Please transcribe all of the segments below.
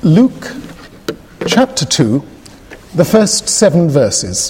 Luke chapter 2, the first 7 verses.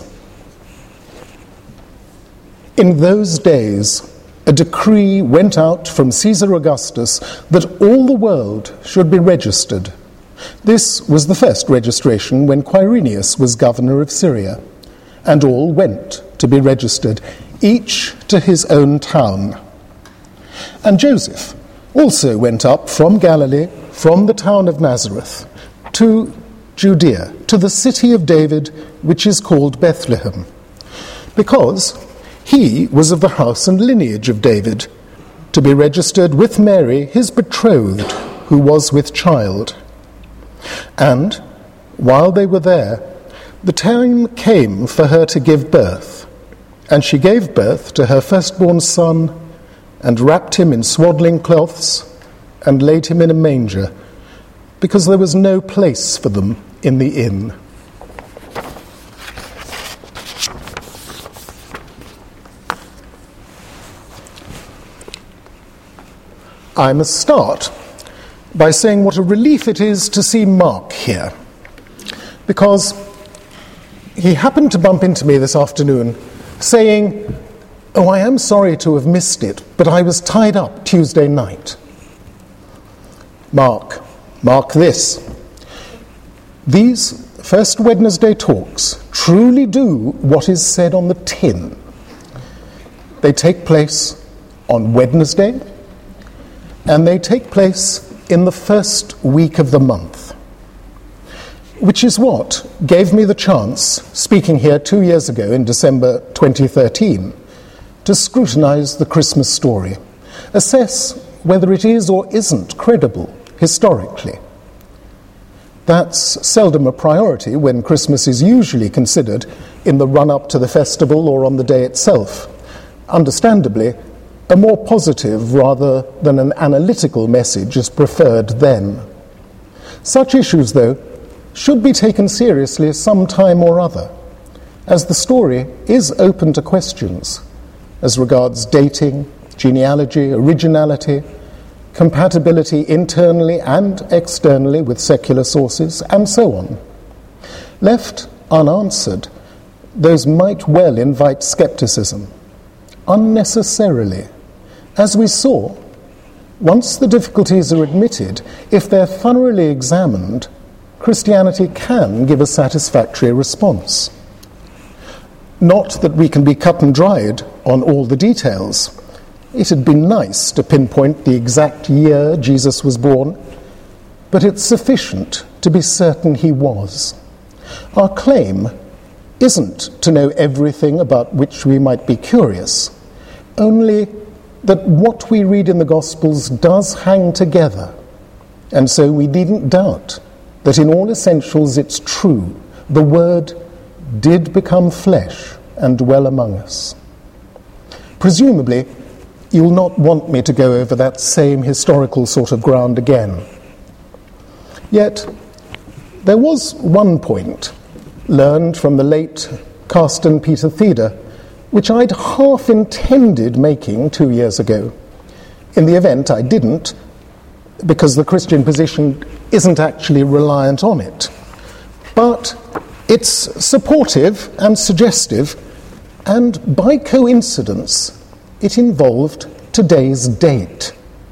In those days, a decree went out from Caesar Augustus that all the world should be registered. This was the first registration when Quirinius was governor of Syria, and all went to be registered, each to his own town. And Joseph also went up from Galilee, from the town of Nazareth, to Judea, to the city of David, which is called Bethlehem, because he was of the house and lineage of David, to be registered with Mary, his betrothed, who was with child. And while they were there, the time came for her to give birth, and she gave birth to her firstborn son, and wrapped him in swaddling cloths, and laid him in a manger, because there was no place for them in the inn. I must start by saying what a relief it is to see Mark here, because he happened to bump into me this afternoon saying, "Oh, I am sorry to have missed it, but I was tied up Tuesday night." Mark this. These First Wednesday talks truly do what is said on the tin. They take place on Wednesday, and they take place in the first week of the month, which is what gave me the chance, speaking here 2 years ago in December 2013, to scrutinize the Christmas story, assess whether it is or isn't credible historically. That's seldom a priority when Christmas is usually considered in the run-up to the festival or on the day itself. Understandably, a more positive rather than an analytical message is preferred then. Such issues, though, should be taken seriously some time or other, as the story is open to questions as regards dating, genealogy, originality, compatibility internally and externally with secular sources, and so on. Left unanswered, those might well invite skepticism, unnecessarily. As we saw, once the difficulties are admitted, if they're thoroughly examined, Christianity can give a satisfactory response. Not that we can be cut and dried on all the details. It'd be nice to pinpoint the exact year Jesus was born, but it's sufficient to be certain he was. Our claim isn't to know everything about which we might be curious, only that what we read in the Gospels does hang together, and so we needn't doubt that in all essentials it's true. The Word did become flesh and dwell among us. Presumably, you'll not want me to go over that same historical sort of ground again. Yet, there was one point learned from the late Carsten Peter Theda, which I'd half intended making 2 years ago. In the event, I didn't, because the Christian position isn't actually reliant on it. But it's supportive and suggestive, and by coincidence, it involved today's date.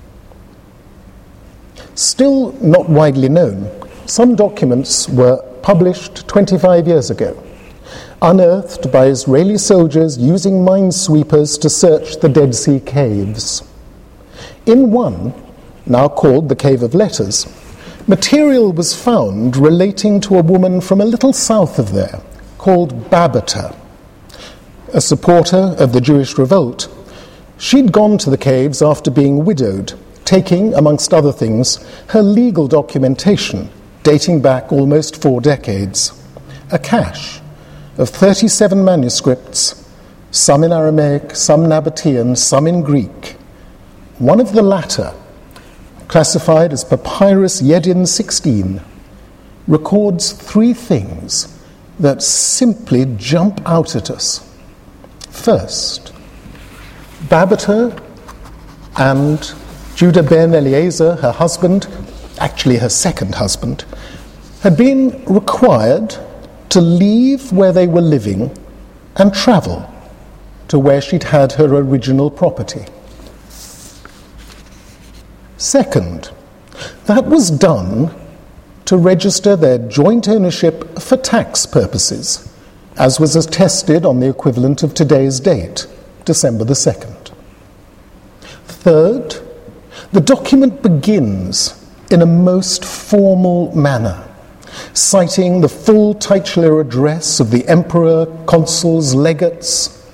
Still not widely known, some documents were published 25 years ago, unearthed by Israeli soldiers using minesweepers to search the Dead Sea caves. In one, now called the Cave of Letters, material was found relating to a woman from a little south of there, called Babata. A supporter of the Jewish revolt, she'd gone to the caves after being widowed, taking, amongst other things, her legal documentation, dating back almost 4 decades, a cache of 37 manuscripts, some in Aramaic, some Nabatean, some in Greek. One of the latter, classified as Papyrus Yedin 16, records 3 things that simply jump out at us. First, Babata and Judah ben Eliezer, her husband, actually her second husband, had been required to leave where they were living and travel to where she'd had her original property. Second, that was done to register their joint ownership for tax purposes, as was attested on the equivalent of today's date, December the 2nd. Third, the document begins in a most formal manner, citing the full titular address of the emperor, consuls, legates.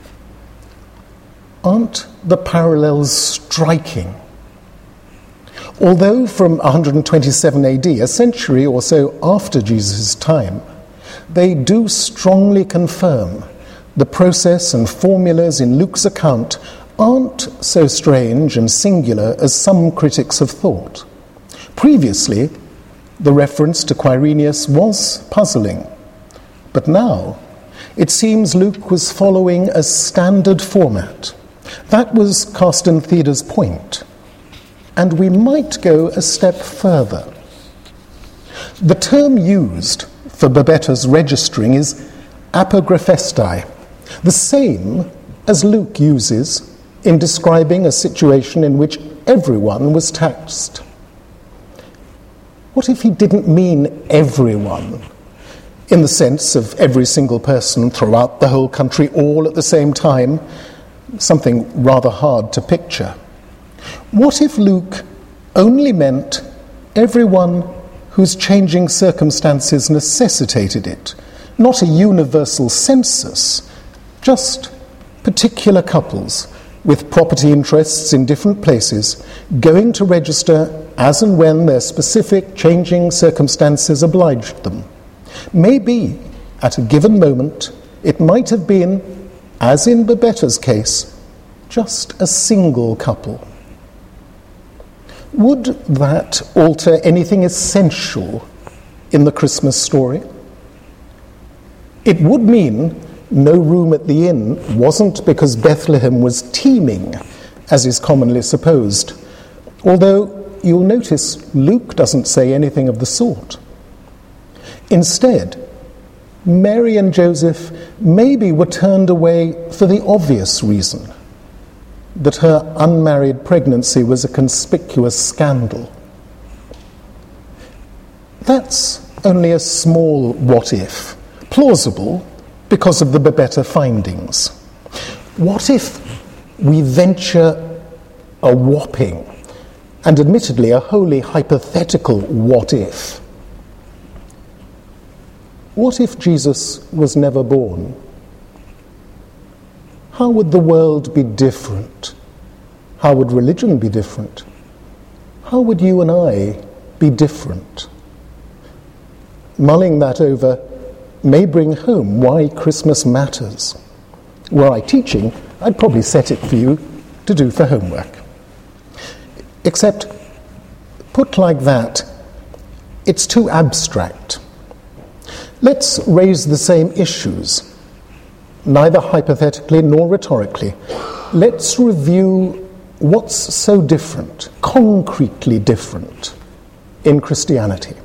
Aren't the parallels striking? Although from 127 AD, a century or so after Jesus' time, they do strongly confirm the process and formulas in Luke's account aren't so strange and singular as some critics have thought. Previously, the reference to Quirinius was puzzling, but now it seems Luke was following a standard format. That was Carsten Thieder's point, and we might go a step further. The term used for Babette's registering is apographestai, the same as Luke uses in describing a situation in which everyone was taxed. What if he didn't mean everyone, in the sense of every single person throughout the whole country all at the same time? Something rather hard to picture. What if Luke only meant everyone whose changing circumstances necessitated it, not a universal census, just particular couples with property interests in different places going to register as and when their specific changing circumstances obliged them? Maybe, at a given moment, it might have been, as in Babette's case, just a single couple. Would that alter anything essential in the Christmas story? It would mean no room at the inn wasn't because Bethlehem was teeming, as is commonly supposed, although you'll notice Luke doesn't say anything of the sort. Instead, Mary and Joseph maybe were turned away for the obvious reason that her unmarried pregnancy was a conspicuous scandal. That's only a small what-if, plausible because of the Babette findings. What if we venture a whopping, and admittedly a wholly hypothetical what-if? What if Jesus was never born? How would the world be different? How would religion be different? How would you and I be different? Mulling that over may bring home why Christmas matters. Were I teaching, I'd probably set it for you to do for homework. Except, put like that, it's too abstract. Let's raise the same issues, neither hypothetically nor rhetorically. Let's review what's so different, concretely different, in Christianity.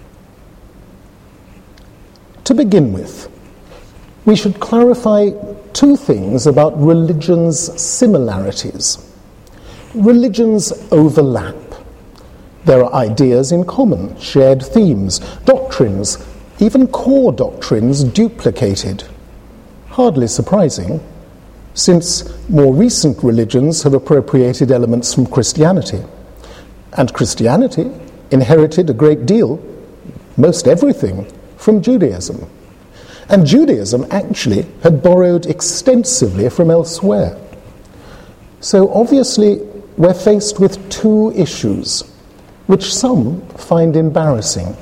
To begin with, we should clarify two things about religion's similarities. Religions overlap. There are ideas in common, shared themes, doctrines, even core doctrines duplicated. Hardly surprising, since more recent religions have appropriated elements from Christianity. And Christianity inherited a great deal, most everything, from Judaism. And Judaism actually had borrowed extensively from elsewhere. So obviously we're faced with two issues, which some find embarrassing.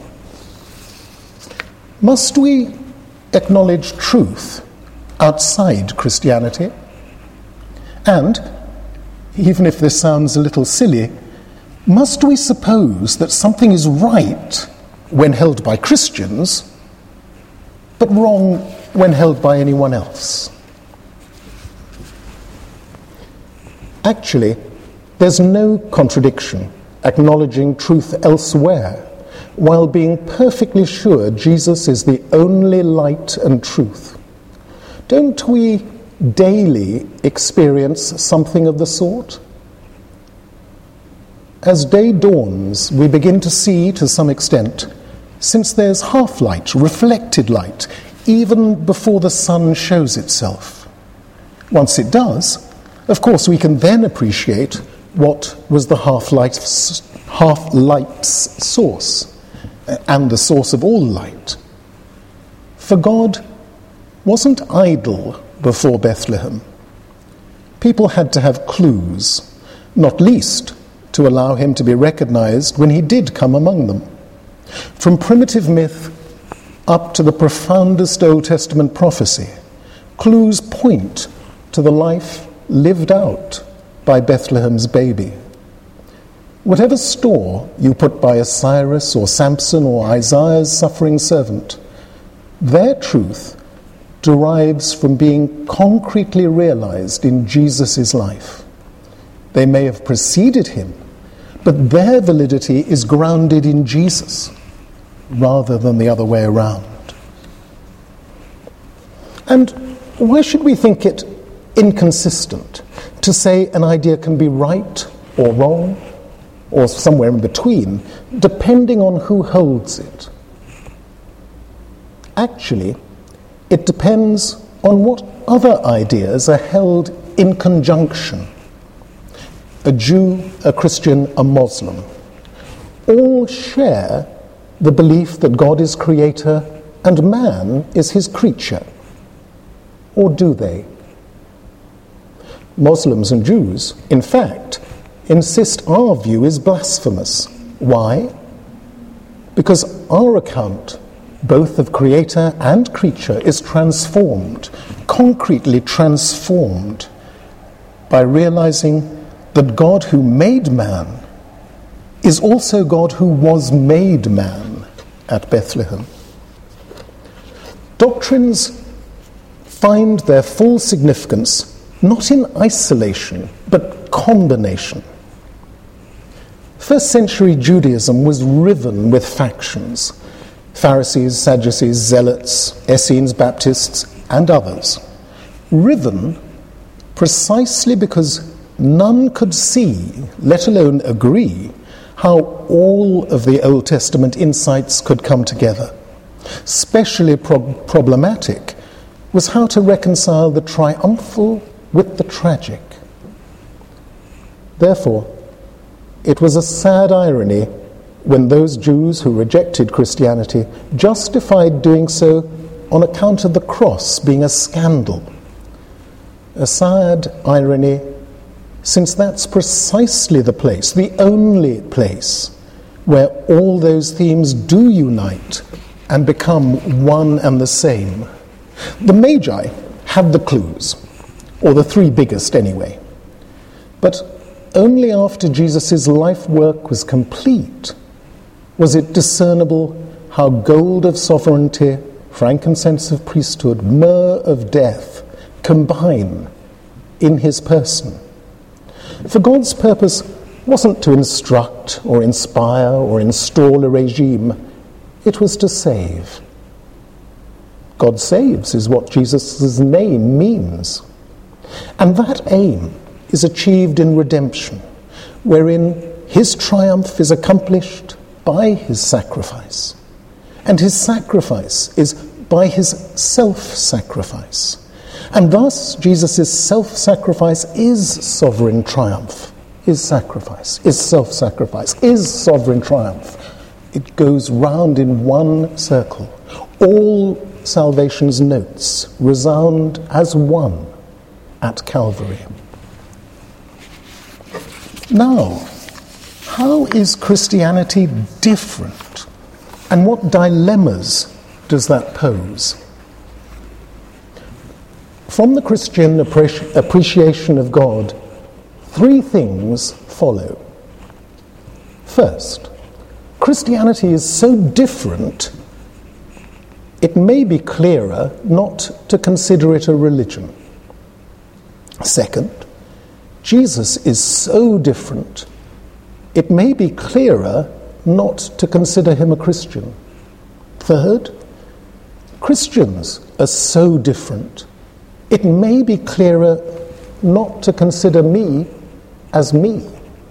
Must we acknowledge truth outside Christianity? And, even if this sounds a little silly, must we suppose that something is right when held by Christians, but wrong when held by anyone else? Actually, there's no contradiction acknowledging truth elsewhere while being perfectly sure Jesus is the only light and truth. Don't we daily experience something of the sort? As day dawns, we begin to see, to some extent, since there's half-light, reflected light, even before the sun shows itself. Once it does, of course, we can then appreciate what was the half-light's source, and the source of all light. For God wasn't idle before Bethlehem. People had to have clues, not least to allow him to be recognized when he did come among them. From primitive myth up to the profoundest Old Testament prophecy, clues point to the life lived out by Bethlehem's baby. Whatever store you put by a Cyrus or Samson or Isaiah's suffering servant, their truth derives from being concretely realized in Jesus' life. They may have preceded him, but their validity is grounded in Jesus rather than the other way around. And why should we think it inconsistent to say an idea can be right or wrong or somewhere in between, depending on who holds it? Actually, it depends on what other ideas are held in conjunction. A Jew, a Christian, a Muslim all share the belief that God is creator and man is his creature. Or do they? Muslims and Jews, in fact, insist our view is blasphemous. Why? Because our account, both of creator and creature, is transformed, concretely transformed, by realizing that God who made man is also God who was made man at Bethlehem. Doctrines find their full significance not in isolation, but combination. First century Judaism was riven with factions: Pharisees, Sadducees, Zealots, Essenes, Baptists, and others. Riven precisely because none could see, let alone agree, how all of the Old Testament insights could come together. Especially problematic was how to reconcile the triumphal with the tragic. Therefore, it was a sad irony when those Jews who rejected Christianity justified doing so on account of the cross being a scandal. A sad irony, since that's precisely the place, the only place, where all those themes do unite and become one and the same. The Magi had the clues, or the three biggest anyway. But only after Jesus' life work was complete was it discernible how gold of sovereignty, frankincense of priesthood, myrrh of death combine in his person. For God's purpose wasn't to instruct or inspire or install a regime. It was to save. God saves is what Jesus' name means. And that aim is achieved in redemption, wherein his triumph is accomplished by his sacrifice. And his sacrifice is by his self-sacrifice. And thus, Jesus' self-sacrifice is sovereign triumph. His sacrifice is self-sacrifice, is sovereign triumph. It goes round in one circle. All salvation's notes resound as one at Calvary. Now, how is Christianity different? And what dilemmas does that pose? From the Christian appreciation of God, three things follow. First, Christianity is so different, it may be clearer not to consider it a religion. Second, Jesus is so different, it may be clearer not to consider him a Christian. Third, Christians are so different. It may be clearer not to consider me as me.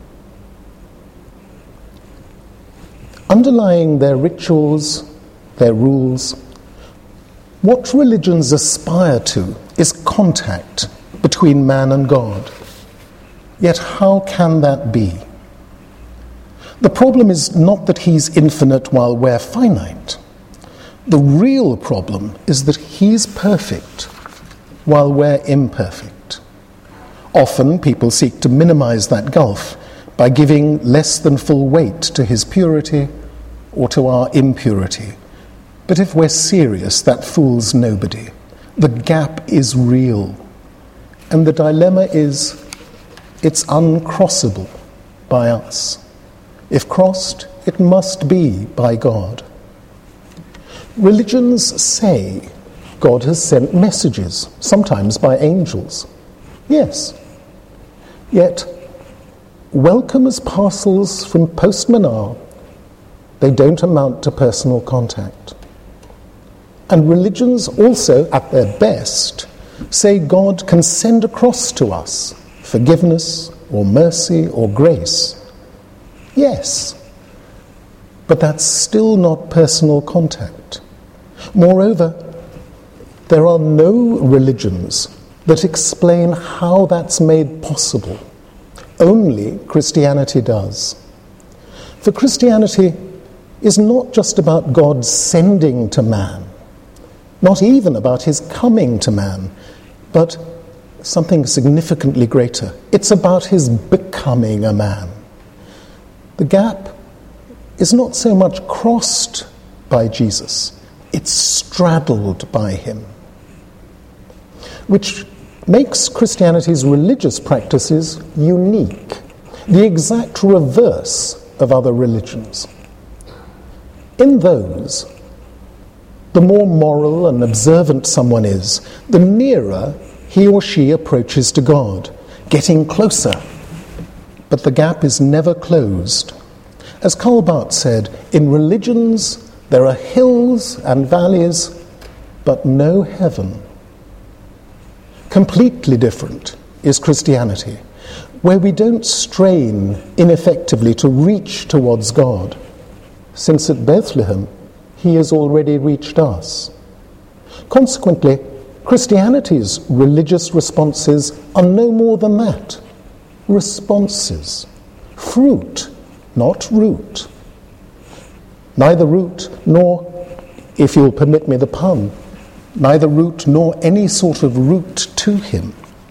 Underlying their rituals, their rules, what religions aspire to is contact between man and God. Yet how can that be? The problem is not that he's infinite while we're finite. The real problem is that he's perfect while we're imperfect. Often people seek to minimize that gulf by giving less than full weight to his purity or to our impurity. But if we're serious, that fools nobody. The gap is real. And the dilemma is, it's uncrossable by us. If crossed, it must be by God. Religions say God has sent messages, sometimes by angels. Yes. Yet, welcome as parcels from postmen are, they don't amount to personal contact. And religions also, at their best, say God can send across to us forgiveness or mercy or grace. Yes, but that's still not personal contact. Moreover, there are no religions that explain how that's made possible. Only Christianity does. For Christianity is not just about God sending to man, not even about his coming to man, but something significantly greater. It's about his becoming a man. The gap is not so much crossed by Jesus, it's straddled by him, which makes Christianity's religious practices unique, the exact reverse of other religions. In those, the more moral and observant someone is, the nearer he or she approaches to God, getting closer. But the gap is never closed. As Karl Barth said, in religions there are hills and valleys, but no heaven. Completely different is Christianity, where we don't strain ineffectively to reach towards God, since at Bethlehem he has already reached us. Consequently, Christianity's religious responses are no more than that. Responses. Fruit, not root. Neither root nor, if you'll permit me the pun, neither root nor any sort of route to him.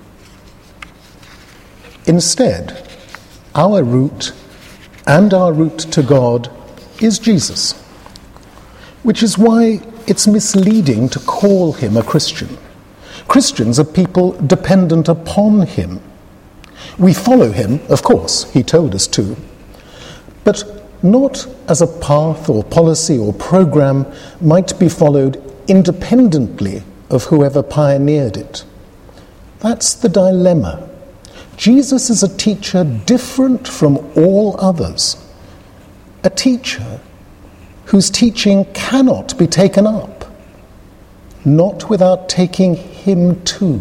Instead, our route and our route to God is Jesus, which is why it's misleading to call him a Christian. Christians are people dependent upon him. We follow him, of course, he told us to, but not as a path or policy or program might be followed independently of whoever pioneered it. That's the dilemma. Jesus is a teacher different from all others, a teacher whose teaching cannot be taken up, not without taking him too.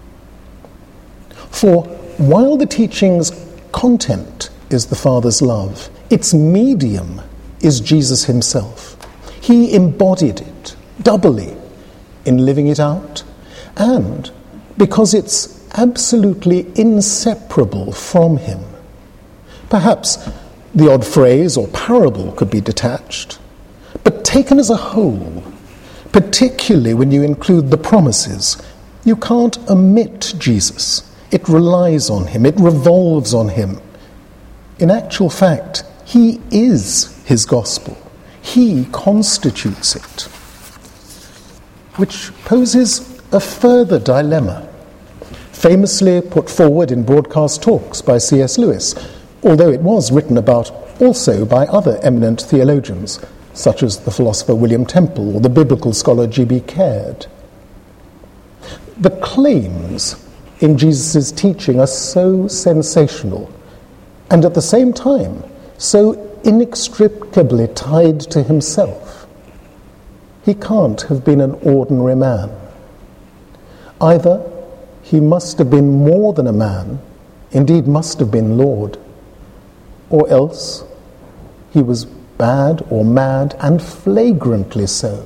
For while the teaching's content is the Father's love, its medium is Jesus himself. He embodied it doubly in living it out, and because it's absolutely inseparable from him. Perhaps the odd phrase or parable could be detached, but taken as a whole, particularly when you include the promises, you can't omit Jesus. It relies on him, it revolves on him. In actual fact, he is his gospel. He constitutes it. Which poses a further dilemma, famously put forward in Broadcast Talks by C.S. Lewis, although it was written about also by other eminent theologians, such as the philosopher William Temple or the biblical scholar G.B. Caird. The claims in Jesus' teaching are so sensational and at the same time so inextricably tied to himself. He can't have been an ordinary man. Either he must have been more than a man, indeed must have been Lord, or else he was bad or mad, and flagrantly so.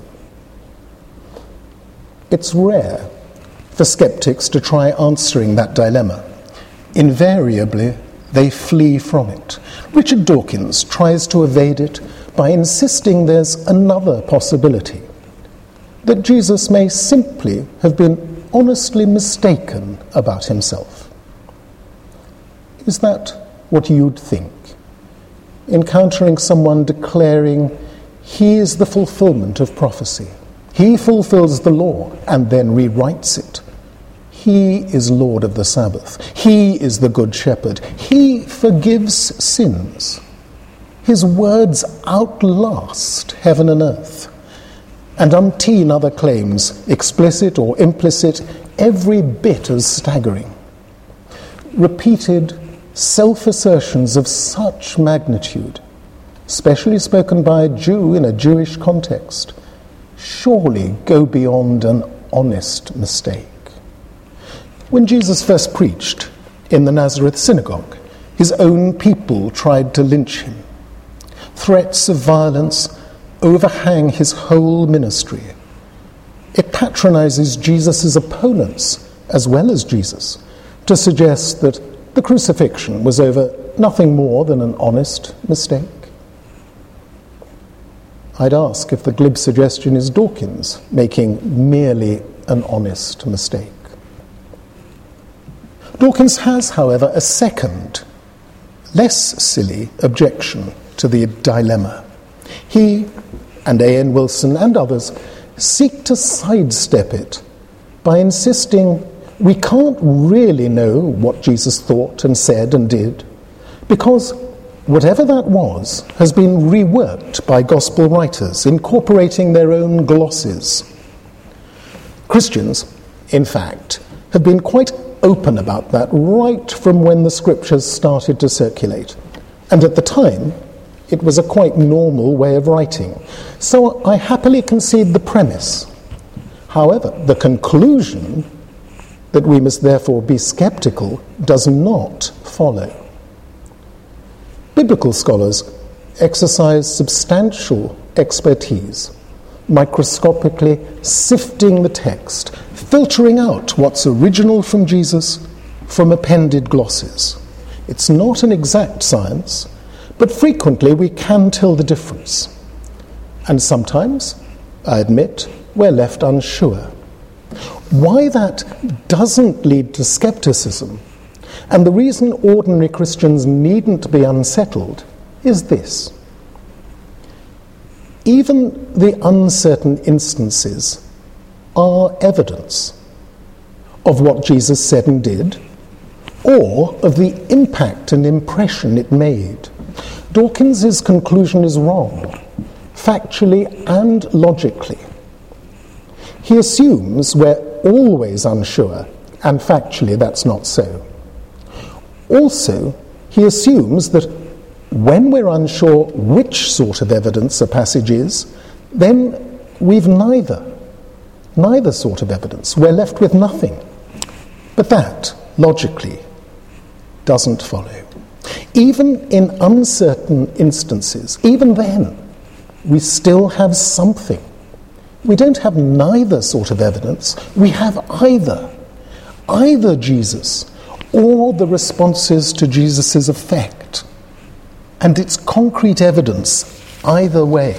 It's rare for skeptics to try answering that dilemma. Invariably, they flee from it. Richard Dawkins tries to evade it by insisting there's another possibility, that Jesus may simply have been honestly mistaken about himself. Is that what you'd think? Encountering someone declaring he is the fulfillment of prophecy. He fulfills the law and then rewrites it. He is Lord of the Sabbath. He is the Good Shepherd. He forgives sins. His words outlast heaven and earth. And umpteen other claims, explicit or implicit, every bit as staggering. Repeated self-assertions of such magnitude, especially spoken by a Jew in a Jewish context, surely go beyond an honest mistake. When Jesus first preached in the Nazareth synagogue, his own people tried to lynch him. Threats of violence overhang his whole ministry. It patronizes Jesus' opponents as well as Jesus to suggest that the crucifixion was over nothing more than an honest mistake. I'd ask if the glib suggestion is Dawkins making merely an honest mistake. Dawkins has, however, a second, less silly objection to the dilemma. He and A.N. Wilson and others seek to sidestep it by insisting we can't really know what Jesus thought and said and did because whatever that was has been reworked by gospel writers, incorporating their own glosses. Christians, in fact, have been quite open about that right from when the scriptures started to circulate. And at the time, it was a quite normal way of writing. So I happily concede the premise. However, the conclusion that we must therefore be skeptical does not follow. Biblical scholars exercise substantial expertise, microscopically sifting the text, filtering out what's original from Jesus from appended glosses. It's not an exact science, but frequently we can tell the difference. And sometimes, I admit, we're left unsure. Why that doesn't lead to skepticism, and the reason ordinary Christians needn't be unsettled, is this. Even the uncertain instances are evidence of what Jesus said and did, or of the impact and impression it made. Dawkins's conclusion is wrong, factually and logically. He assumes we're always unsure, and factually that's not so. Also, he assumes that when we're unsure which sort of evidence a passage is, then we've neither sort of evidence. We're left with nothing. But that, logically, doesn't follow. Even in uncertain instances, even then, we still have something. We don't have neither sort of evidence. We have either Jesus or the responses to Jesus' effect. And it's concrete evidence either way.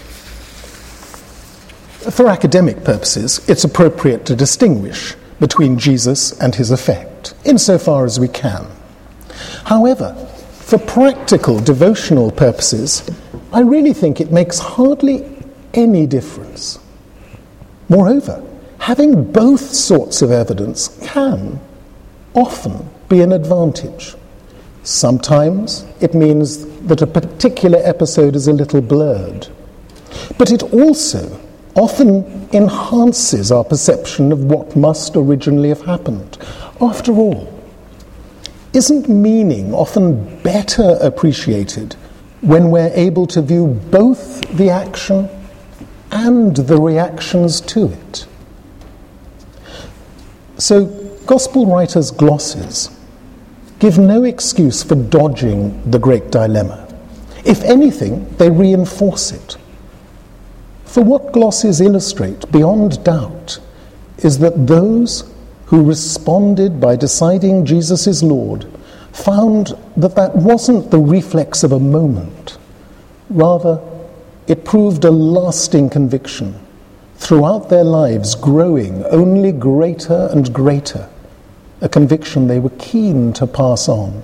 For academic purposes, it's appropriate to distinguish between Jesus and his effect, insofar as we can. However, for practical devotional purposes, I really think it makes hardly any difference. Moreover, having both sorts of evidence can often be an advantage. Sometimes it means that a particular episode is a little blurred, but it also often enhances our perception of what must originally have happened. After all, isn't meaning often better appreciated when we're able to view both the action and the reactions to it. So, Gospel writers' glosses give no excuse for dodging the great dilemma. If anything, they reinforce it. For what glosses illustrate, beyond doubt, is that those who responded by deciding Jesus is Lord found that that wasn't the reflex of a moment. Rather, it proved a lasting conviction, throughout their lives growing only greater and greater, a conviction they were keen to pass on.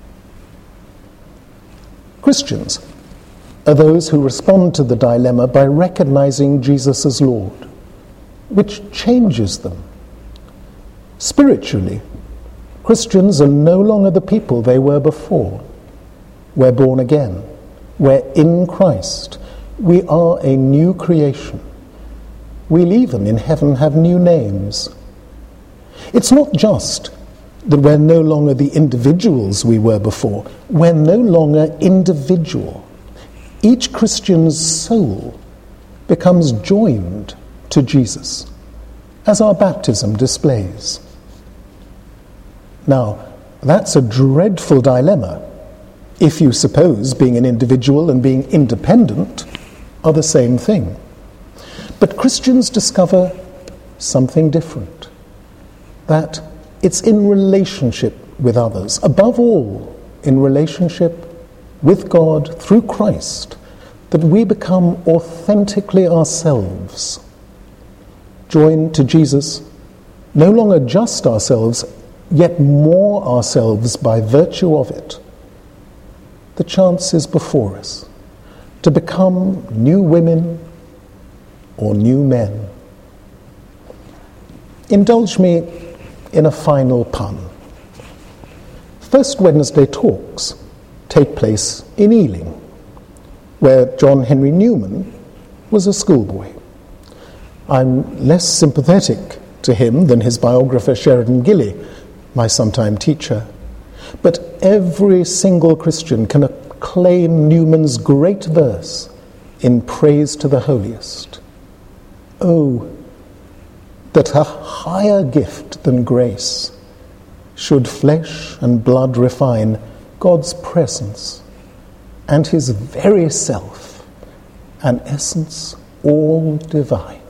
Christians are those who respond to the dilemma by recognizing Jesus as Lord, which changes them. Spiritually, Christians are no longer the people they were before. We're born again. We're in Christ. We are a new creation. We'll even in heaven have new names. It's not just that we're no longer the individuals we were before. We're no longer individual. Each Christian's soul becomes joined to Jesus, as our baptism displays. Now, that's a dreadful dilemma if you suppose being an individual and being independent are the same thing. But Christians discover something different, that it's in relationship with others, above all in relationship with God through Christ, that we become authentically ourselves, joined to Jesus, no longer just ourselves, yet more ourselves by virtue of it. The chance is before us to become new women or new men. Indulge me in a final pun. First Wednesday talks take place in Ealing, where John Henry Newman was a schoolboy. I'm less sympathetic to him than his biographer Sheridan Gilly, my sometime teacher. But every single Christian can acclaim Newman's great verse in praise to the holiest. Oh, that a higher gift than grace should flesh and blood refine God's presence and his very self, an essence all divine.